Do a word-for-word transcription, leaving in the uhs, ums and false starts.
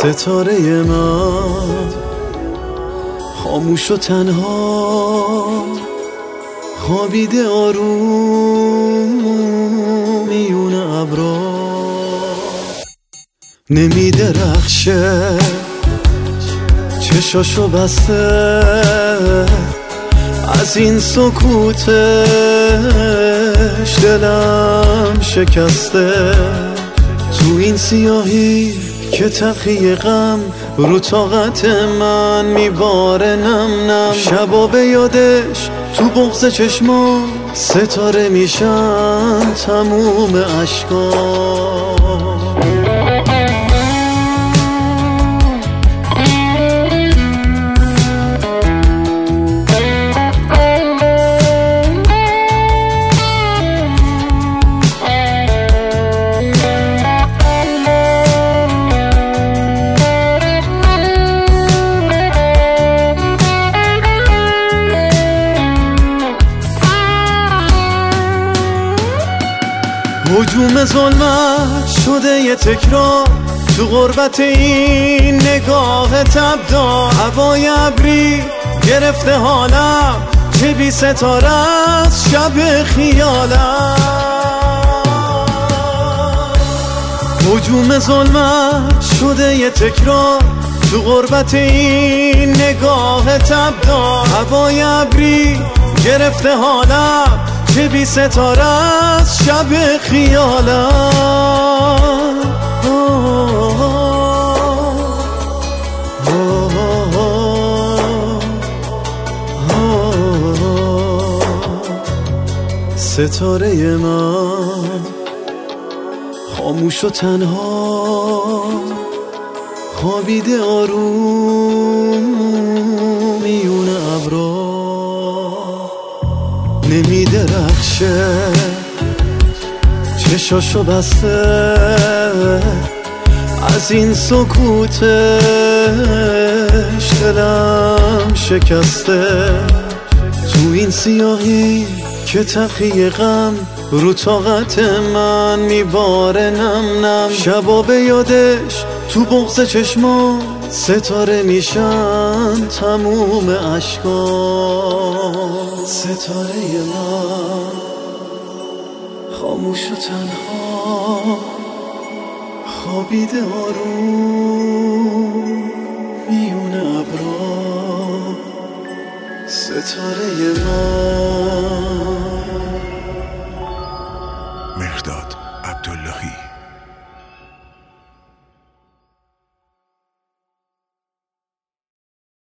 ستاره من خاموش و تنها خوابیده آروم میون ابرا، نمیدرخشه چشاشو بسته از این سکوتش دلم شکسته. تو این سیاهی که تقی غم رو طاقت من میباره نم نم، شبا به یادش تو بغض چشما ستاره میشن تموم عشقا. هجوم ظلمت شده یه تکرار تو غربت این نگاه تبدار، هوای ابری گرفته حالم چه بی ستاره از شب خیالم. هجوم ظلمت شده یه تکرار تو غربت این نگاه تبدار، هوای ابری گرفته حالم چه بی ستاره از شب خیالم. ستاره من خاموش و تنها خوابیده آروم میون ابرا، نمیدرخشه چشاشو بسته از این سکوتش دلم شکسته. تو این سیاهی که تقی غم رو طاقت من میباره نم نم، شبا به یادش تو بغض چشما ستاره میشن تموم عشقا. ستاره من خاموش و تنها خوابیده آروم میون ابرا، ستاره من. مهرداد